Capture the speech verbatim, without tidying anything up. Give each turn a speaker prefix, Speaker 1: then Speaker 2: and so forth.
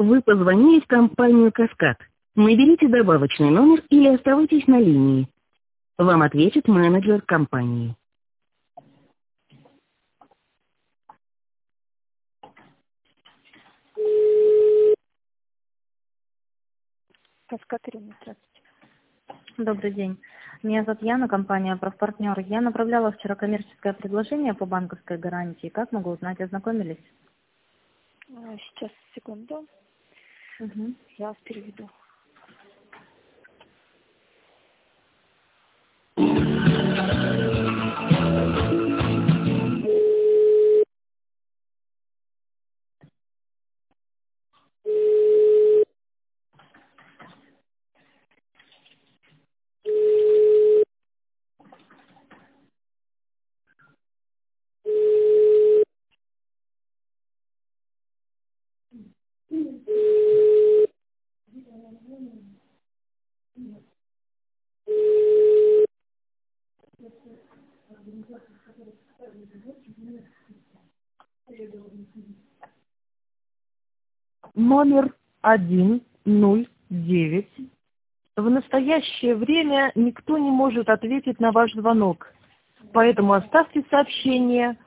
Speaker 1: Вы позвонили в компанию «Каскад». Наберите добавочный номер или оставайтесь на линии. Вам ответит менеджер компании. «Каскад», Ирина, здравствуйте.
Speaker 2: Добрый день. Меня зовут Яна, компания «Профпартнер». Я направляла вчера коммерческое предложение по банковской гарантии. Как могу узнать, ознакомились?
Speaker 3: А, Сейчас, секунду.
Speaker 2: Угу.
Speaker 3: Я вас переведу.
Speaker 4: Номер один ноль девять. В настоящее время никто не может ответить на ваш звонок, поэтому оставьте сообщение